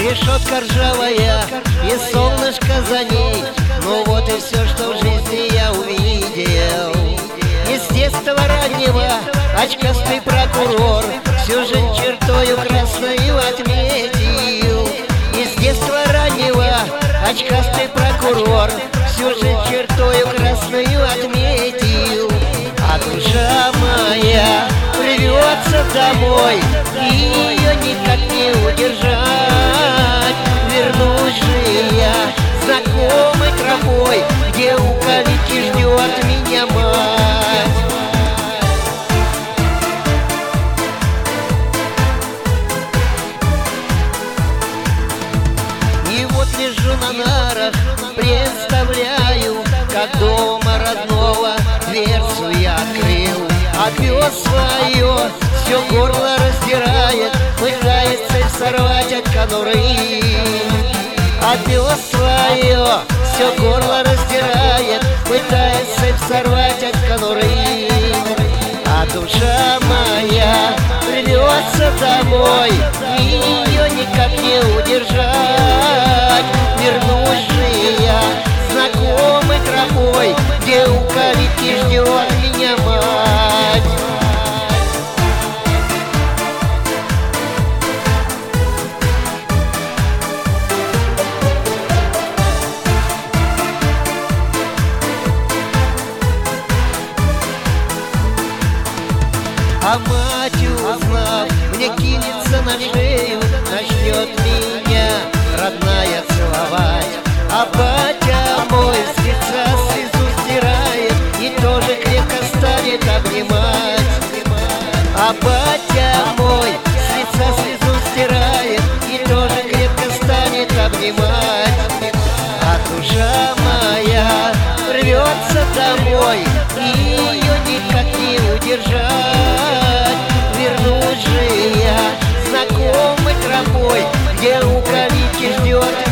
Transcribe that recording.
Решетка ржавая и солнышко за ней. Ну вот и все, что в жизни я увидел. Не с детства раннего очкастый прокурор всю жизнь чертою красною отметил. Не с детства раннего очкастый прокурор всю жизнь чертою красною отметил. А душа моя рвется домой, и ее никак не удержать. Вернусь же я знакомой тропой, где у калитки ждет меня мать. И вот лежу на нарах, представляю, как дома родного дверцу я открыл. А пес свое все горло раздирает, пытается сорвать от конуры. А пес свое все горло раздирает, пытается сорвать от конуры. А душа моя рвется домой, и ее никак не удержать. Вернусь же я знакомой тропой, где у калитки ждет меня мать. А мать, узнав, мне кинется на шею, начнет меня, родная, целовать. А батя мой с лица слезу стирает и тоже крепко станет обнимать. А батя мой с лица слезу стирает и тоже крепко станет обнимать. А душа моя рвется домой, и ее никак не удержать. Вернусь же я знакомой тропой, где у калитки ждет